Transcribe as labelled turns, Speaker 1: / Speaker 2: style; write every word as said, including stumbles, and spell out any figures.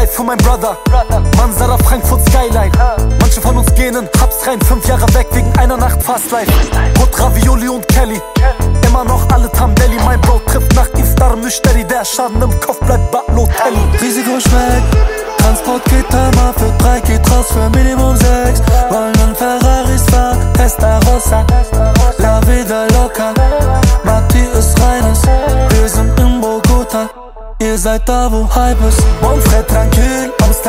Speaker 1: Life für mein Brother. Mansara, Frankfurt Skyline. Manche von uns gehen in Hubs rein, fünf Jahre weg wegen einer Nacht Fast Life. Brot, Ravioli und Kelly, immer noch alle Tambelli. Mein Bro trifft nach Iftar Müshteri, der Schaden im Kopf bleibt Balotelli.
Speaker 2: Risiko schmeckt, Transport geht immer für drei, geht raus für Minimum sechs. Wollen in Ferraris fahren, Testarossa, La Vida Loca. Mati ist reines, wir sind in Bogota. Ihr seid da, wo Hype ist. Bonfred tranquil,